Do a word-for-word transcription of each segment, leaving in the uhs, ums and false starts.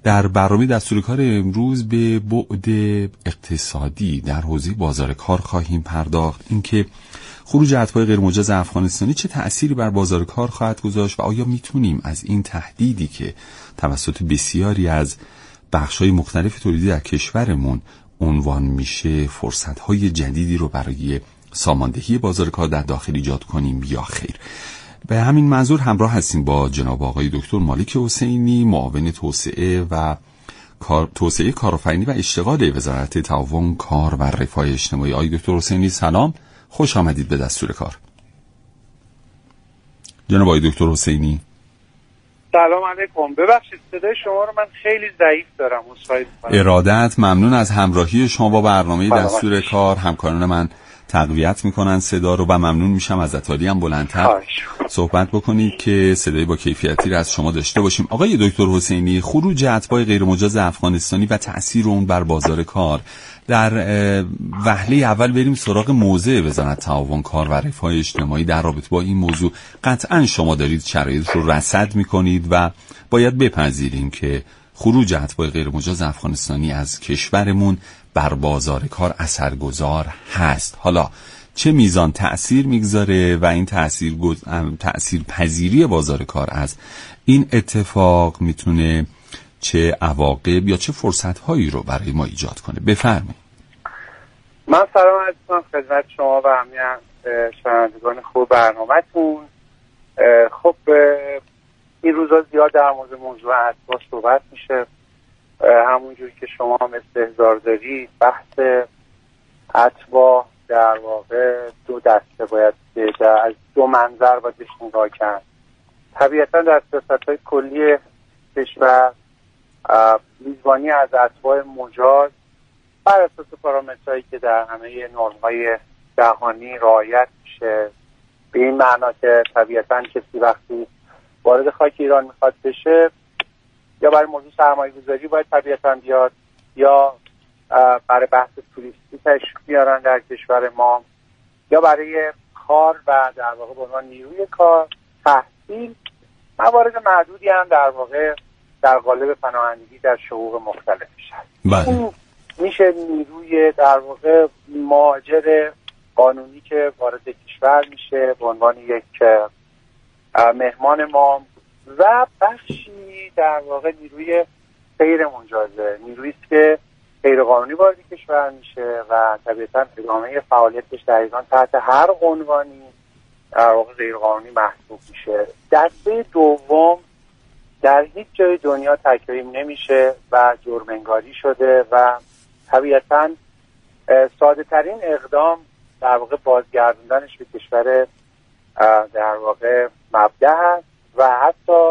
در برنامه دستور کار امروز به بعد اقتصادی در حوزه بازار کار خواهیم پرداخت. اینکه خروج اتباع غیرمجاز افغانستانی چه تأثیری بر بازار کار خواهد گذاشت و آیا میتونیم از این تهدیدی که توسط بسیاری از بخش‌های مختلف تولیدی در کشورمون عنوان میشه فرصت‌های جدیدی رو برای ساماندهی بازار کار در داخل ایجاد کنیم یا خیر؟ به همین منظور همراه هستیم با جناب آقای دکتر مالک حسینی، معاون توسعه و کار توسعه کارآفرینی و اشتغال وزارت تعاون کار و رفاه اجتماعی. آقای دکتر حسینی سلام، خوش آمدید به دستور کار. جناب آقای دکتر حسینی سلام علیکم. ببخشید صدای شما رو من خیلی ضعیف دارم. عذرخواهی می‌کنم. ارادت، ممنون از همراهی شما با برنامه دستور کار. همکاران من تقویت میکنن صدا رو و ممنون میشم از اتالی هم بلندتر صحبت بکنید که صدای با کیفیتی رو از شما داشته باشیم. آقای دکتر حسینی، خروج اتباع غیرمجاز افغانستانی و تأثیر اون بر بازار کار، در وهله اول بریم سراغ موضع وزارت تعاون کار و رفاه اجتماعی در رابطه با این موضوع. قطعا شما دارید شرایط رو رصد میکنید و باید بپذیریم که خروج اتباع غیرمجاز افغانستانی از کشورمون بر بازار کار اثرگذار هست. حالا چه میزان تأثیر میگذاره و این تأثیر گز... تأثیر پذیری بازار کار از این اتفاق میتونه چه عواقب یا چه فرصت‌هایی رو برای ما ایجاد کنه؟ بفرمایید. من سلام عرض می‌کنم خدمت شما و همه شنوندگان خوب برنامه‌تون. خب این روزا زیاد در مورد موضوع اتباع صحبت میشه. همونجوری که شما هم استحضار دارید، بحث اتباع در واقع دو دسته باید از دو منظر باید بهش نگاه کرد. طبیعتا در سیاست‌های کلی کشور میزبانی از اتباع مجاز بر اساس پارامترهایی که در همه نرم‌های جهانی رعایت میشه، به این معنا که طبیعتا کسی وقتی وارد خاک ایران میخواد بشه یا برای موضوع سرمایه گذاری باید طبیعتا بیاد یا برای بحث توریستی تشریف بیارن در کشور ما یا برای کار و در واقع به عنوان نیروی کار، تحصیل. موارد معدودی هم در واقع در قالب پناهندگی در شقوق مختلف میشه. این میشه نیروی در واقع مهاجر قانونی که وارد کشور میشه به عنوان یک مهمان ما و بخشی در واقع نیروی غیر مجازه، نیرویی که غیر قانونی وارد کشور میشه و طبیعتا ادامه فعالیتش در ایران تحت هر عنوانی در واقع غیر قانونی محسوب میشه. دسته دوم در هیچ جای دنیا تکریم نمیشه و جرم انگاری شده و طبیعتا ساده ترین اقدام در واقع بازگردوندنش به کشور در واقع مبدأ هست و حتی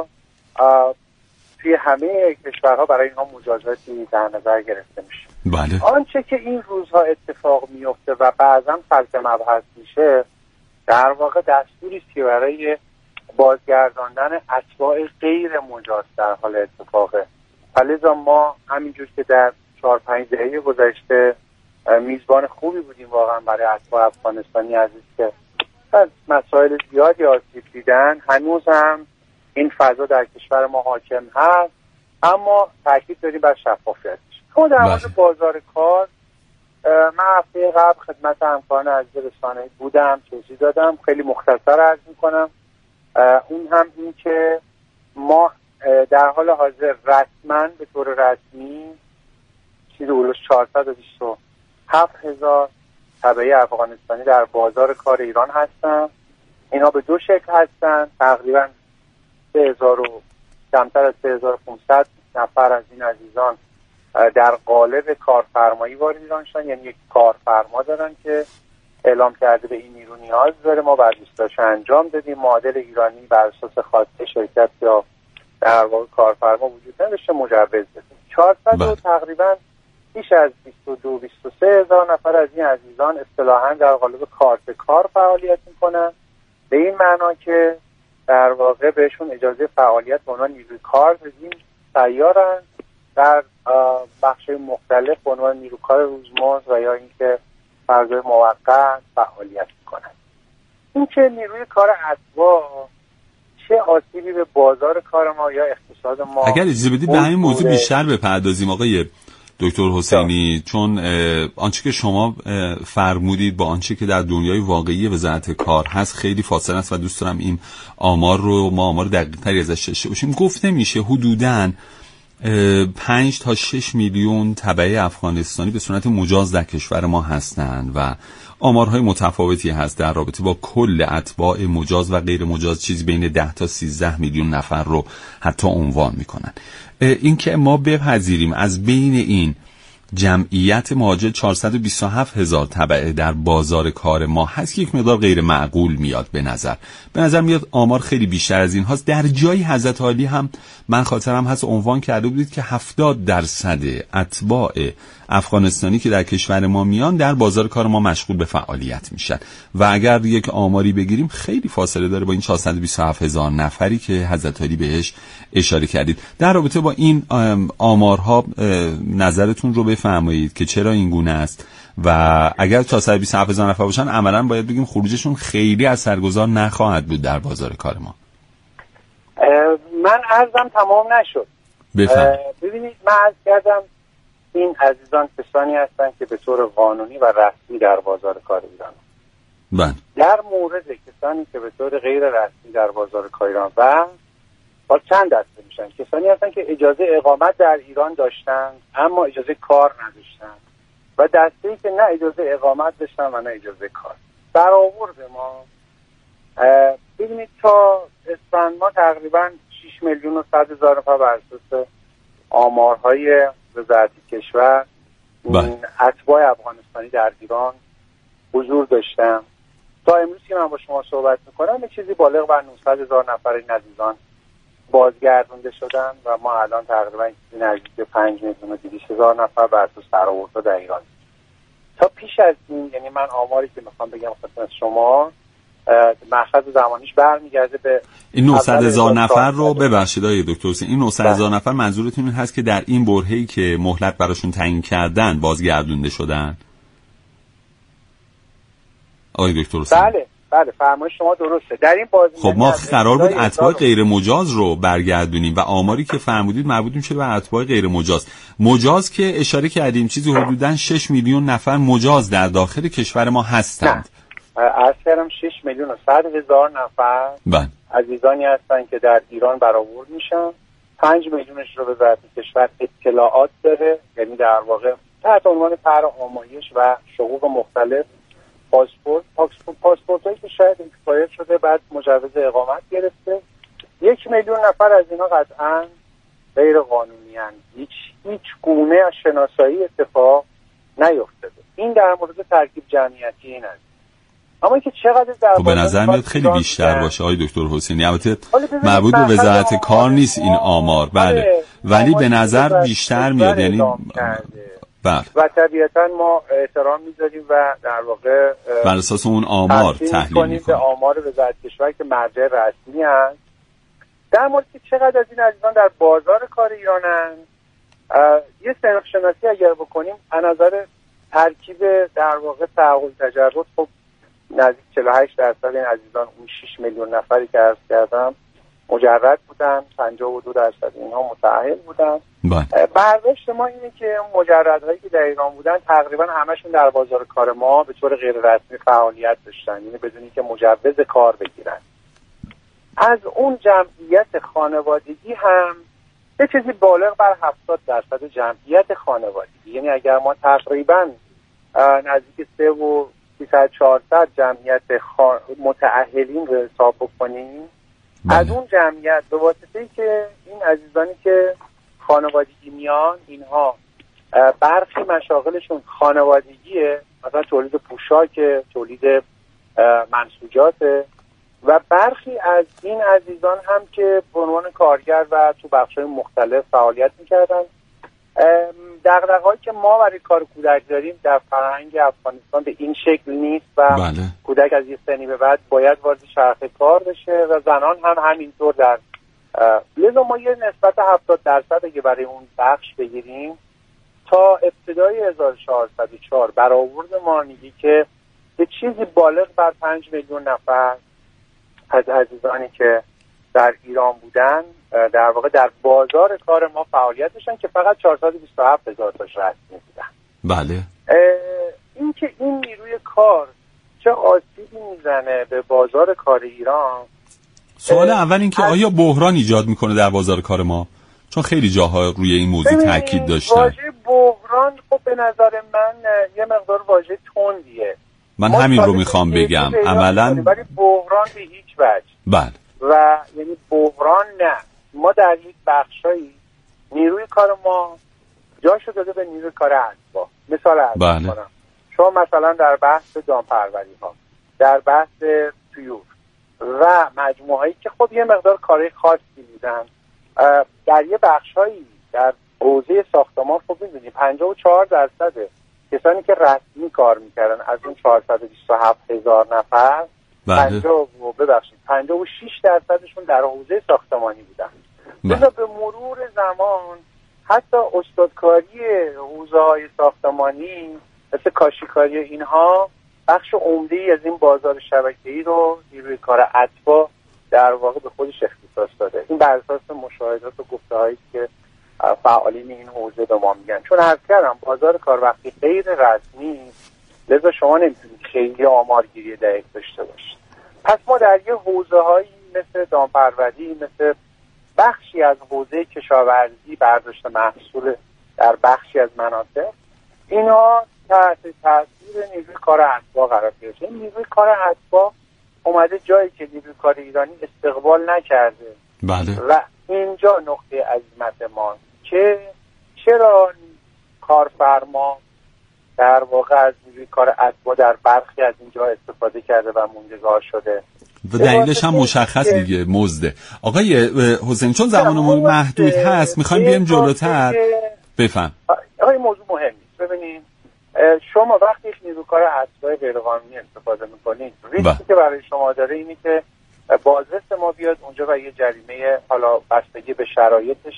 توی همه کشورها برای اینها مجازاتی در نظر گرفته میشه. بله. آنچه که این روزها اتفاق میفته و بعضا فرض مبحث میشه در واقع دستوری است که برای بازگرداندن اتباع غیر مجاز در حال اتفاقه. لذا ما همینجور که در چهار پنج دهه گذشته میزبان خوبی بودیم واقعا برای اتباع افغانستانی عزیز که از مسائل زیادی آسیب دیدن، هنوز هم این فضا در کشور ما حاکم هست، اما تاکید داریم بر شفافیت. خود در مورد بازار کار من هفته قبل خدمت همکاران عزیز رسانه‌ای بودم، توضیح دادم، خیلی مختصر عرض می‌کنم. اون هم این که ما در حال حاضر رسما به طور رسمی چیزی حدود چهارصد و بیست و هفت هزار تبعه افغانستانی در بازار کار ایران هستن. اینا به دو شکل هستن، تقریبا سه هزار و کمتر از سه هزار و پانصد نفر از این عزیزان در قالب کارفرمایی وارد ایران شدن، یعنی یک کارفرما دارن که اعلام کرده به این نیرو نیاز داره، ما برداشتش انجام دادیم، معادل ایرانی بر اساس خواسته شرکت یا در واقع کارفرما وجود نداشته، مجوز دادیم. چهارصد و تقریبا بیش از بیست و دو بیست و سه هزار نفر از این عزیزان اصطلاحاً در قالب کار به کار فعالیت میکنن، به این معنا که در واقع بهشون اجازه فعالیت به عنوان نیروی کار بدیم، سیارن در بخش‌های مختلف به عنوان نیروکار روزمزد و یا اینکه فرضای موقت فعالیت میکنن. این که نیروی کار اتباع چه آسیبی به بازار کار ما یا اقتصاد ما. اگر اجازه بدید به همین موضوع بیشتر بپردازیم آقای دکتر حسینی، چون آنچه که شما فرمودید با آنچه که در دنیای واقعی وزارت کار هست خیلی فاصله است و دوست دارم این آمار رو ما آمار دقیق تری ازش داشته باشیم. گفته میشه حدوداً پنج تا شش میلیون تبعه افغانستانی به صورت مجاز در کشور ما هستند و آمارهای متفاوتی هست در رابطه با کل اتباع مجاز و غیر مجاز، چیزی بین ده تا سیزده میلیون نفر رو حتی عنوان میکنن. این که ما بپذیریم از بین این جمعیت مهاجر چهارصد و بیست و هفت هزار تبعه در بازار کار ما هست، یک مقدار غیر معقول میاد به نظر. به نظر میاد آمار خیلی بیشتر از این هاست. در جایی حضرت عالی هم من خاطرم هست عنوان کرده بودید که هفتاد درصد اتباع افغانستانی که در کشور ما میان در بازار کار ما مشغول به فعالیت میشن و اگر یک آماری بگیریم خیلی فاصله داره با این چهارصد و بیست و هفت هزار نفری که حضرت عالی بهش اشاره کردید. در رابطه با این آمارها نظرتون رو بفرمایید که چرا این گونه است و اگر چهارصد و بیست و هفت هزار نفر باشن عملاً باید بگیم خروجشون خیلی اثرگذار نخواهد بود در بازار کار ما. من عرضم تمام نشد. ببینید من عرض کردم این عزیزان کسانی هستند که به طور قانونی و رسمی در بازار کار ایران بله. در مورد کسانی که به طور غیر رسمی در بازار کار ایران و با چند دسته میشن، کسانی هستند که اجازه اقامت در ایران داشتن اما اجازه کار نداشتن و دسته‌ای که نه اجازه اقامت داشتن و نه اجازه کار. برآورد ما ببینید تا اسفند ما تقریبا شش میلیون و صد هزار نفر بر اساس آمارهای وزارتی کشور اتباع افغانستانی در ایران حضور داشتم. تا امروز که من با شما صحبت میکنم یه چیزی بالغ بر نهصد هزار نفر این عزیزان بازگردونده شدن و ما الان تقریبا نزدیک پنج میلیون و دویست هزار نفر بر اساس برآوردها در ایران. تا پیش از این، یعنی من آماری که میخوام بگم خدمت شما مأخذ زمانیش برمیگرده به این نهصد هزار نفر رو ببخشید آقای دکتر حسین، این نهصد هزار نفر منظورتون این هست که در این برهه‌ای که مهلت براشون تعیین کردن بازگردونده شدن؟ آقای دکتر حسین بله بله فرمایش شما درسته. در این بازی خب ما قرار بود اتباع غیر مجاز رو برگردونیم و آماری که فرمودید مربوط میشه به اتباع غیر مجاز. مجاز که اشاره کردیم چیزی حدوداً شش میلیون نفر مجاز در داخل کشور ما هستند. عرض کردم شش میلیون و صد هزار نفر بله. عزیزانی هستند که در ایران برآورد میشن. پنج میلیونش رو وزارت کشور اطلاعات داره، یعنی در واقع تحت عنوان طرح آمایش و حقوق مختلف پاسپورت پاسپورتایی که شاید اکسپایر شده بعد مجوز اقامت گرفته. یک میلیون نفر از اینا قطعا غیر قانونی هستند. هیچ هیچ گونه شناسایی اتفاق نیفتاده. این در مورد ترکیب جمعیتی این است. اما اینکه چقدر در به نظر میاد خیلی بیشتر باشه آقای دکتر حسینی. البته مربوط به وزارت کار نیست این آمار بله، ولی به نظر بیشتر میاد. یعنی بله. و طبیعتا ما احترام میذاریم و در واقع بر اساس اون آمار تحلیل میکنیم به آمار وزارت کشور که مرجع رسمی هست. در مورد که چقدر از این عزیزان در بازار کار ایرانن، یه سنخ شناسی اگر بکنیم از نظر ترکیب در واقع تعهد تجرد خب نزدیک چهل و هشت درصد این عزیزان اون شش میلیون نفری که عرض کردم مجرد بودن، پنجاه و دو درصد اینها متأهل بودن. برداشت ما اینه که مجردهایی که در ایران بودن تقریبا همشون در بازار کار ما به طور غیر رسمی فعالیت داشتن، یعنی بدون اینکه مجوز کار بگیرن. از اون جمعیت خانوادگی هم یه چیزی بالغ بر هفتاد درصد جمعیت خانوادگی، یعنی اگر ما تقریبا نزدیک سه و سیصد چهارصد جمعیت خان... متأهلین رو حساب بکنیم بله. از اون جمعیت به واسطه‌ای که این عزیزانی که خانوادگی میان اینها برخی مشاغلشون خانوادگیه، مثلا تولید پوشاک، تولید منسوجات، و برخی از این عزیزان هم که به عنوان کارگر و تو بخش‌های مختلف فعالیت می‌کردن. دغدغه‌هایی که ما برای کار کودک داریم در فرهنگ افغانستان به این شکل نیست و بله. کودک از یه سنی به بعد باید وارد چرخه کار بشه و زنان هم همینطور. در لذا ما یه نسبت هفتاد درصد اگه برای اون بخش بگیریم تا ابتدای هزار و چهارصد و چهار برآورد ما میگه که یه چیزی بالغ بر پنج میلیون نفر از عزیزانی که در ایران بودن در واقع در بازار کار ما فعالیت داشتن که فقط چهارصد و بیست و هفت هزار تاش رسمی بودن. بله. این که این نیروی کار چه آسیبی میزنه به بازار کار ایران؟ سوال اول این که آیا بحران ایجاد میکنه در بازار کار ما؟ چون خیلی جاها روی این موضوع تاکید داشتن. واژه بحران خب به نظر من یه مقدار واژه تندیه. من همین رو میخوام بگم عملاً، ولی بحران به هیچ وجه. بله. و یعنی بحران نه، ما در یک بخشایی نیروی کار ما جاشو داده به نیروی کار اتباع. مثال عرض بله. می‌کنم، شما مثلا در بحث دامپروری ها، در بحث طیور و مجموعهایی که خب یه مقدار کارهای خاصی بودن، در یه بخشایی در حوزه ساختمان خب می‌بینید پنجاه و چهار درصد کسانی که رسمی کار میکردن از اون چهارصد و بیست و هفت هزار نفر پنجاه ببخشید پنجاه و شش درصدشون در حوزه ساختمانی بودن. لذا به مرور زمان حتی استادکاری حوزه‌های ساختمانی مثل کاشیکاری اینها بخش عمده‌ای از این بازار شبکه‌ای رو نیروی کار اتباع در واقع به خودش اختصاص داده. این بر اساس مشاهدات و گفته‌هایی که فعالین این حوزه به ما میگن. چون عرض کردم بازار کار وقتی غیر رسمی، لذا شما نمیتونید خیلی آمارگیری دقیق داشته باشید. پس ما در یه حوزه‌هایی مثل دامپروری، مثل بخشی از حوزه کشاورزی، برداشت محصول در بخشی از مناطق، اینها تحت تاثیر نیروی کار اتباع قرار گرفته. نیروی کار اتباع اومده جایی که نیروی کار ایرانی استقبال نکرده. بله. و اینجا نقطه عظمت ما که چرا کارفرما در واقع از نیروی کار اتباع در برخی از اینجا استفاده کرده و موندگار شده. و دلیلش هم مشخص دیگه، مزده. آقای حسین چون زمانمون محدود هست میخوایم بیایم جلوتر. بفهم. آقای موضوع مهمی است. ببینید شما وقتی یک نیروی کار اتباع غیرقانونی استفاده میکنید، ریسکی که برای شما داره اینه که بازرس ما بیاد اونجا و یه جریمه، حالا بستگی به شرایطش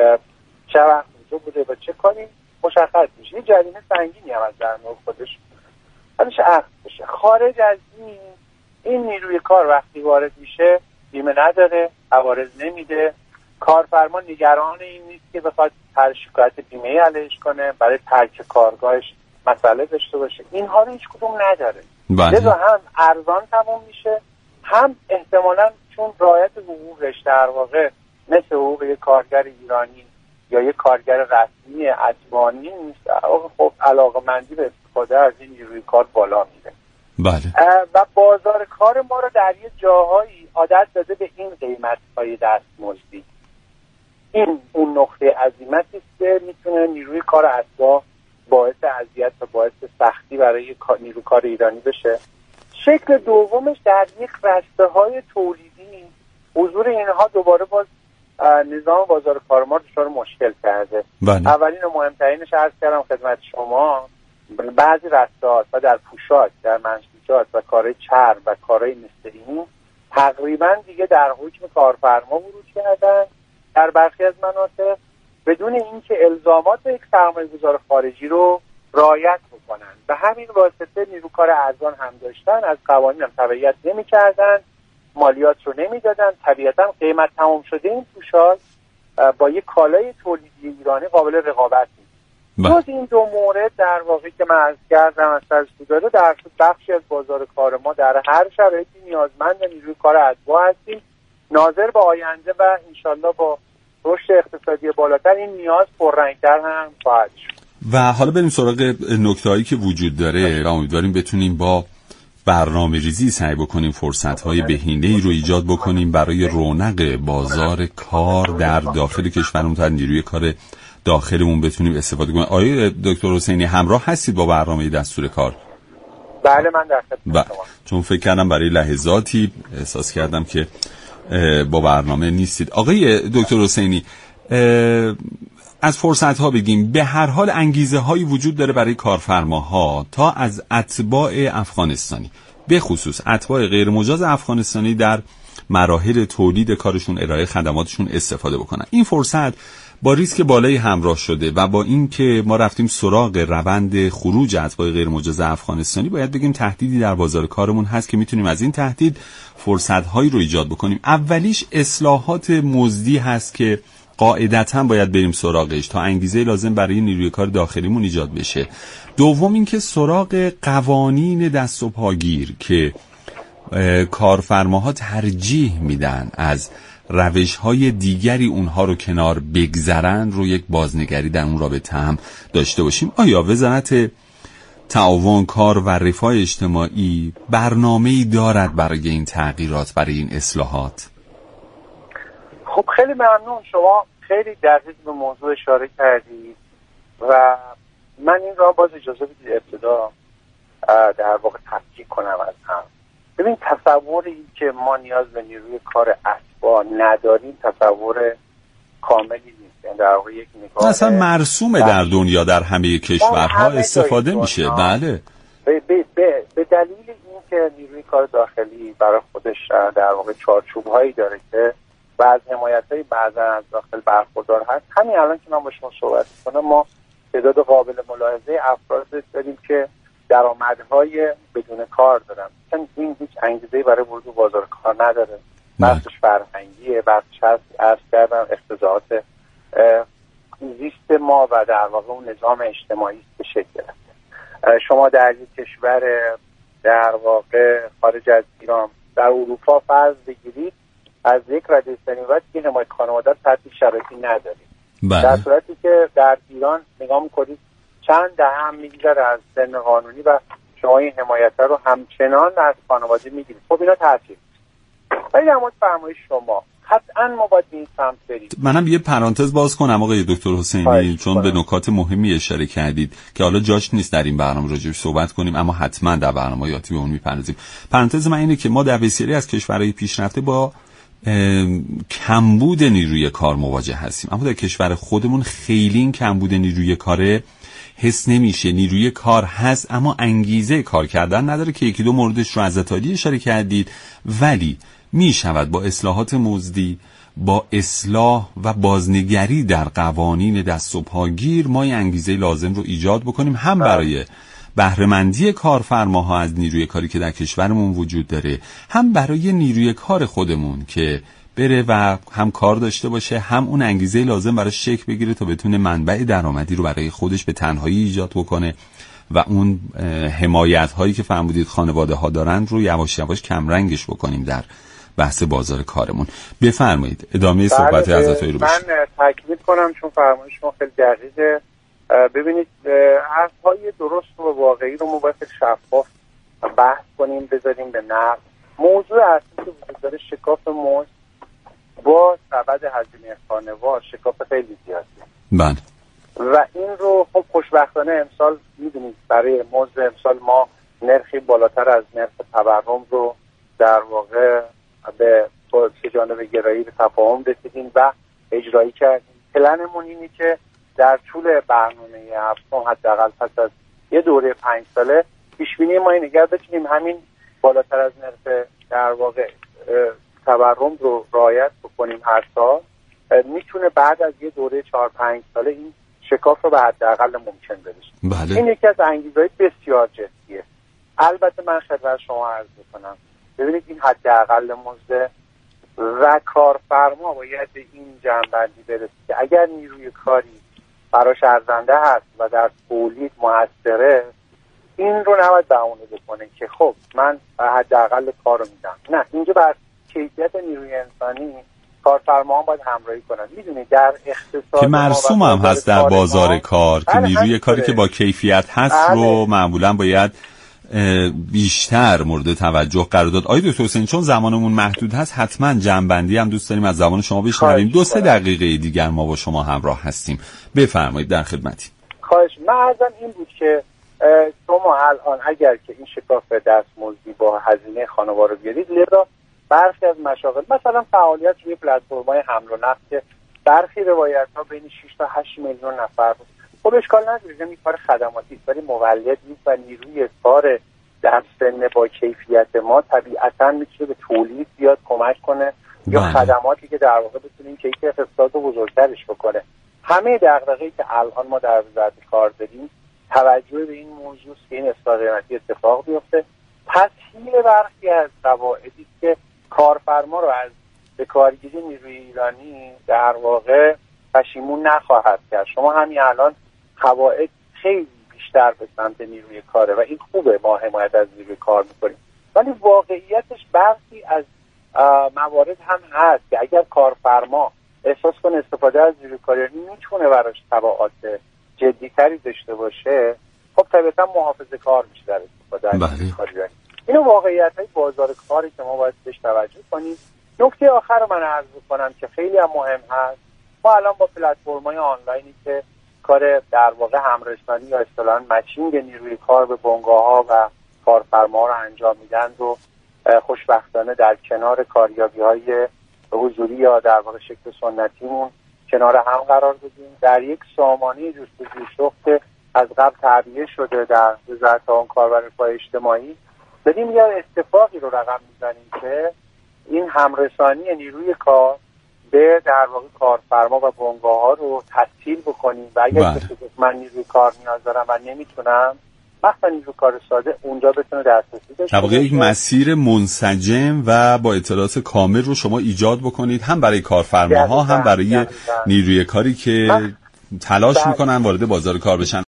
چه وقت اونجا بوده و چه کنی مشخص میشه، یه جریمه سنگینی هم از در نوع خودش ازش اخذ بشه. خارج از این این نیروی کار وقتی وارد میشه بیمه نداره، عوارض نمیده، کارفرما نگران این نیست که بخواد هر شکایت بیمه علیهش کنه، برای ترک کارگاهش مسئله داشته باشه، اینها رو هیچ کدوم نداره. لذا هم ارزان تموم میشه، هم احتمالاً چون رعایت حقوقش در واقع مثل حقوق یک کارگر ایرانی یا یک کارگر رسمی اتباعی نیست، خب علاقه‌مندی به استفاده از این نیروی کار بالا میره. بله. و بازار کار ما رو در یه جاهایی عادت داده به این قیمت‌های دستمزدی. این اون نقطه عظیمتی است که میتونه نیروی کار اتباع باعث اذیت و باعث سختی برای نیروی کار ایرانی بشه. شکل دومش در یک رشته‌های تولیدی حضور اینها دوباره باز نظام بازار کار ما دچار مشکل کرده. بله. اولین و مهمترینش عرض کردم خدمت شما، بعضی رشته‌ها و در پوشاک، در منسوجات و کارهای چرم و کارهای مثل این تقریبا دیگه در حکم کارفرما ورود کردن در برخی از مناطق بدون اینکه الزامات یک سرمایه‌گذار خارجی رو رعایت بکنن. به همین واسطه نیروکار ارزان هم داشتن، از قوانین هم تبعیت نمی‌کردن، مالیات رو نمیدادن، طبیعتا قیمت تمام شده این پوشاک با یک کالای تولیدی ایرانی قابل رقابت نیست. جز این دو مورد در واقع که من عرض کردم از تجربه داره، در بخشی از بازار کار ما در هر شرایطی نیازمند نیروی کار اتباع هستیم. ناظر به آینده و انشالله با رشد اقتصادی بالاتر این نیاز پررنگ‌تر هم خواهد شد. و حالا بریم سراغ نکته‌هایی که وجود داره و امیدواریم بتونیم با برنامه ریزی سعی بکنیم فرصت‌های بهینه‌ای رو ایجاد بکنیم برای رونق بازار کار در داخل کشورمون، تا نیروی کار داخلمون بتونیم استفاده کنیم. آقای دکتر حسینی همراه هستید با برنامه دستور کار؟ بله من در خدمت شما. چون فکر کردم برای لحظاتی احساس کردم که با برنامه نیستید. آقای دکتر حسینی از فرصت‌ها بگیم. به هر حال انگیزه هایی وجود داره برای کارفرماها تا از اتباع افغانستانی، به خصوص اتباع غیر مجاز افغانستانی، در مراحل تولید کارشون، ارائه خدماتشون استفاده بکنن. این فرصت با ریسک بالایی همراه شده و با اینکه ما رفتیم سراغ روند خروج اتباع غیر مجاز افغانستانی، باید بگیم تهدیدی در بازار کارمون هست که میتونیم از این تهدید فرصت‌هایی رو ایجاد بکنیم. اولیش اصلاحات مزدی هست که قاعدتاً باید بریم سراغش تا انگیزه لازم برای نیروی کار داخلیمون ایجاد بشه. دوم اینکه سراغ قوانین دست و پاگیر که کارفرماها ترجیح میدن از روش‌های دیگری اونها رو کنار بگذرن رو یک بازنگری در اون رابطه هم داشته باشیم. آیا وزارت تعاون، کار و رفاه اجتماعی برنامه‌ای دارد برای این تغییرات، برای این اصلاحات؟ خب خیلی ممنون، شما خیلی دقیق به موضوع اشاره کردید و من این را باز اجازه بدید ابتدا در واقع تفکیک کنم از هم. ببین، تصور این که ما نیاز به نیروی کار اتباع نداریم تصور کاملی نیست. یعنی در واقع یک نگاه اصلا مرسومه در دنیا، در همه کشورها استفاده میشه. بله، به, به, به, به دلیل اینکه نیروی کار داخلی برای خودش در واقع چارچوب هایی داره که و از حمایت های بعضا از داخل برخوردار هست. همین الان که من با شما صحبت کنم، ما تعداد قابل ملاحظه افراد داریم که درآمدهای بدون کار دارن. چون این هیچ انگیزه‌ای برای ورود به بازار کار نداره. بحثش فرهنگیه، بحثش هست از کردن اقتضاعات زیست ما و در واقع اون نظام اجتماعی به شکل گرفته. شما در یک کشور در واقع خارج از ایران در اروپا فرض بگیرید، از یک رده سنی که حمایت خانواده تحت شرایطی ندارید. در صورتی که در ایران نگاه می‌کنید چند دهه هم میگذره از سن قانونی و شما این حمایت رو همچنان از خانواده میگیرید. خب اینا تاثیر. ولی در مورد فرمایش شما قطعاً ما باید این سمت بریم. منم یه پرانتز باز کنم آقای دکتر حسینی، چون به نکات مهمی اشاره کردید که حالا جاش نیست در این برنامه راجعش صحبت کنیم، اما حتما در برنامه یاتی به اون میپردازیم. پرانتز من اینه که ما در بسیاری از کشورهای پیشرفته با کمبود نیروی کار مواجه هستیم، اما در کشور خودمون خیلی این کمبود نیروی کاره حس نمیشه. نیروی کار هست اما انگیزه کار کردن نداره که یکی دو موردش رو از عطاری اشاره کردید، ولی می شود با اصلاحات مزدی، با اصلاح و بازنگری در قوانین دست و پاگیر ما این انگیزه لازم رو ایجاد بکنیم، هم برای بهره‌مندی کارفرماها از نیروی کاری که در کشورمون وجود داره، هم برای نیروی کار خودمون که بره و هم کار داشته باشه، هم اون انگیزه لازم برای شکل بگیره تا بتونه منبع درآمدی رو برای خودش به تنهایی ایجاد بکنه و اون حمایت هایی که فرمودید خانواده ها دارن رو یواش یواش کمرنگش بکنیم در بحث بازار کارمون. بفرمایید ادامه صحبت حضرتایی رو بشیم. من تاکید کنم چون فرمایش شما خیلی دقیقه. ببینید حرف‌های درست و واقعی رو ما باید شفاف بحث کنیم، بذاریم به نقد. موضوع اصلی که وجود داره شکاف مزد با سبد هزینه خانوار، شکاف خیلی زیادیه. بله. و این رو خب خوشبختانه امسال میدونید برای مزد امسال ما نرخی بالاتر از نرخ تورم رو در واقع به سه جانبه گرایی به تفاهم رسیدیم و اجرایی کردیم. پلنمون اینه که در طول برنامه هفتم حداقل پس از یه دوره پنج ساله پیش بینی ما اینه که بتونیم همین بالاتر از نرخ در واقع تورم رو رعایت بکنیم هر سال. میتونه بعد از یه دوره چهار پنج ساله این شکاف رو به حداقل ممکن برسیم. بله. این یکی از انگیزهای بسیار جدیه. البته من خدمت شما عرض میکنم ببینید این حداقل مزد و کارفرما باید به این جنبندی برسه که اگر نیروی کاری براش ارزنده هست و در تولید موثره، این رو نباید بهونه بکنه که خب من حداقل کار رو میدم. نه، اینجا بر کیفیت نیروی انسانی کارفرما هم باید همراهی کنن. میدونید در اقتصاد که مرسوم هم هست در بازار کار که نیروی کاری که با کیفیت هست رو معمولا باید بیشتر مورد توجه قرار داد. آقای دکتر حسین چون زمانمون محدود هست حتما جنبندی هم دوست داریم از زبان شما بشنویم. دو سه دقیقه دیگر ما با شما همراه هستیم. بفرمایید، در خدمتیم. خواهش. من عرضم این بود که شما الان اگر که این شکاف دستمزدی با هزینه خانوار رو بیارید، لذا برخی از مشاغل مثلا فعالیت روی پلتفرم‌های حمل و نقل که برخی روایت‌ها بین شش تا هشت میلیون نفر بود. خب اشکال نداره، این کار خدماتی است ولی مولد نیست و نیروی کار در سن با کیفیت ما طبیعتاً میتونه به تولید زیاد کمک کنه یا خدماتی که در واقع بتونیم کیفیت اقتصاد رو بزرگترش بکنه. همه دغدغه‌ای که الان ما در وزارت کار داریم توجه به این موضوع است که این اصلاح قیمتی اتفاق بیفته. تسهیل برخی از قواعدی که کارفرما رو از به کارگیری نیروی ایرانی در واقع پشیمون نخواهد کرد. شما همین الان قواعد خیلی بیشتر به سمت نیروی کاره و این خوبه، ما حمایت از نیروی کار میکنیم، ولی واقعیتش برخی از موارد هم هست که اگر کارفرما احساس کنه استفاده از نیروی کاری میتونه براش تبعات جدی‌تری داشته باشه، خب طبیعتا محافظه کار میشه در استفاده از نیروی کاری. اینو واقعیت‌های بازار کاری که ما باید بهش توجه کنیم. نکته آخر رو من عرض کنم که خیلی هم مهم هست، ما الان با پلتفرم‌های آنلاینی که کار در واقع همرسانی یا اصطلاحاً مچینگ نیروی کار به بنگاه‌ها و کارفرماها رو انجام میدن و خوشبختانه در کنار کاریابی‌های حضوری یا در واقع شکل سنتیمون کنار هم قرار دادیم. در یک سامانه جستجوی شغل که از قبل تعبیه شده در وزارت تعاون کار و رفاه اجتماعی، داریم یه اتفاقی رو رقم میزنیم که این همرسانی نیروی کار به در واقع کارفرما و بنگاه‌ها رو تسهیل بکنیم و اگر کسی من نیروی کار نیاز دارم و نمیتونم، مثلا نیروی کار ساده اونجا بتونه دسترسی داشته باشه. یک مسیر منسجم و با اطلاعات کامل رو شما ایجاد بکنید، هم برای کارفرماها هم برای نیروی کاری که تلاش میکنن وارد بازار کار بشن.